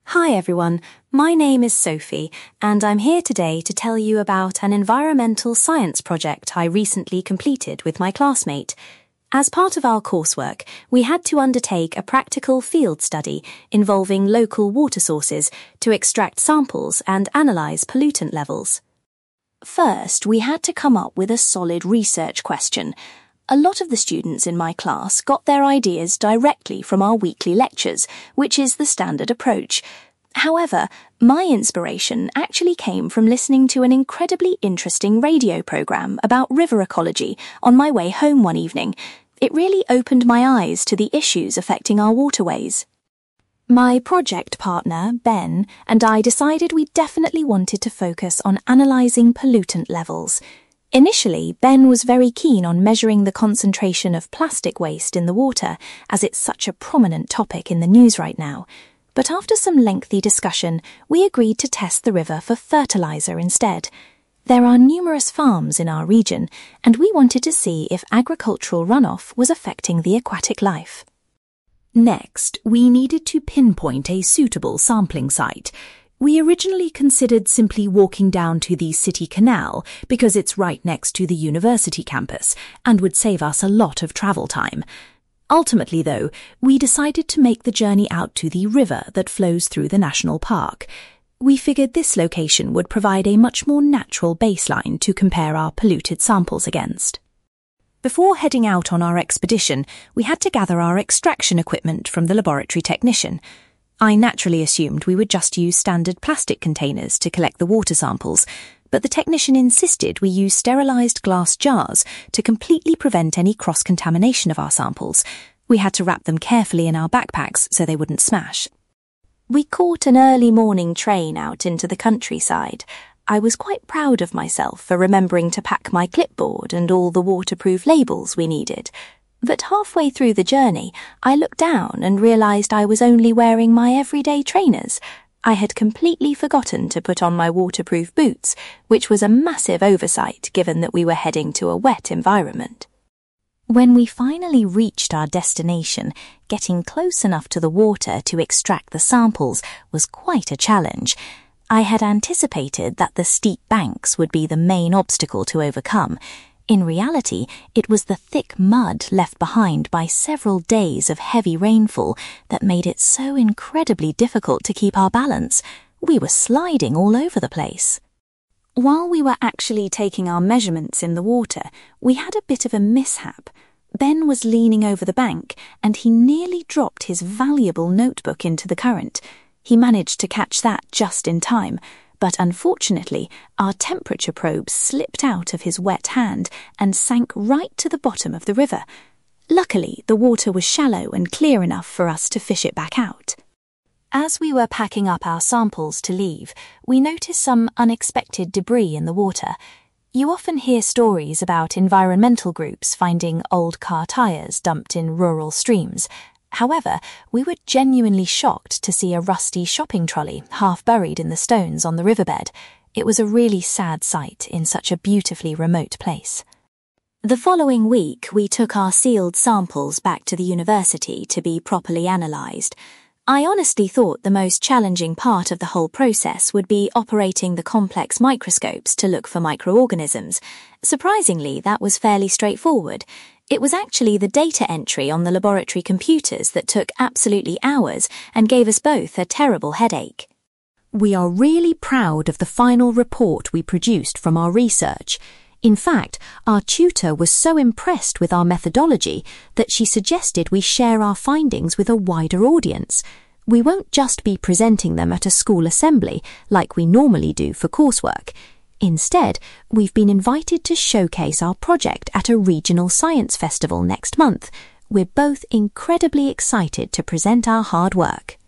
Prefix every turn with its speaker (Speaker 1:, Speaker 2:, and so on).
Speaker 1: Hi everyone, my name is Sophie and I'm here today to tell you about an environmental science project I recently completed with my classmate. As part of our coursework, we had to undertake a practical field study involving local water sources to extract samples and analyse pollutant levels. First, we had to come up with a solid research question. A lot of the students in my class got their ideas directly from our weekly lectures, which is the standard approach. However, my inspiration actually came from listening to an incredibly interesting radio programme about river ecology on my way home one evening. It really opened my eyes to the issues affecting our waterways. My project partner, Ben, and I decided we definitely wanted to focus on analysing pollutant levels. Initially, Ben was very keen on measuring the concentration of plastic waste in the water, as it's such a prominent topic in the news right now. But after some lengthy discussion, we agreed to test the river for fertiliser instead. There are numerous farms in our region, and we wanted to see if agricultural runoff was affecting the aquatic life.
Speaker 2: Next, we needed to pinpoint a suitable sampling site. We originally considered simply walking down to the city canal because it's right next to the university campus and would save us a lot of travel time. Ultimately, though, we decided to make the journey out to the river that flows through the national park. We figured this location would provide a much more natural baseline to compare our polluted samples against. Before heading out on our expedition, we had to gather our extraction equipment from the laboratory technician. I naturally assumed we would just use standard plastic containers to collect the water samples, but the technician insisted we use sterilised glass jars to completely prevent any cross-contamination of our samples. We had to wrap them carefully in our backpacks so they wouldn't smash. We caught an early morning train out into the countryside. I was quite proud of myself for remembering to pack my clipboard and all the waterproof labels we needed. But halfway through the journey, I looked down and realised I was only wearing my everyday trainers. I had completely forgotten to put on my waterproof boots, which was a massive oversight given that we were heading to a wet environment. When we finally reached our destination, getting close enough to the water to extract the samples was quite a challenge. I had anticipated that the steep banks would be the main obstacle to overcome. In reality, it was the thick mud left behind by several days of heavy rainfall that made it so incredibly difficult to keep our balance. We were sliding all over the place. While we were actually taking our measurements in the water, we had a bit of a mishap. Ben was leaning over the bank and he nearly dropped his valuable notebook into the current. He managed to catch that just in time. But unfortunately, our temperature probe slipped out of his wet hand and sank right to the bottom of the river. Luckily, the water was shallow and clear enough for us to fish it back out. As we were packing up our samples to leave, we noticed some unexpected debris in the water. You often hear stories about environmental groups finding old car tyres dumped in rural streams. However, we were genuinely shocked to see a rusty shopping trolley half buried in the stones on the riverbed. It was a really sad sight in such a beautifully remote place. The following week, we took our sealed samples back to the university to be properly analysed. I honestly thought the most challenging part of the whole process would be operating the complex microscopes to look for microorganisms. Surprisingly, that was fairly straightforward. It was actually the data entry on the laboratory computers that took absolutely hours and gave us both a terrible headache. We are really proud of the final report we produced from our research. In fact, our tutor was so impressed with our methodology that she suggested we share our findings with a wider audience. We won't just be presenting them at a school assembly like we normally do for coursework. Instead, we've been invited to showcase our project at a regional science festival next month. We're both incredibly excited to present our hard work.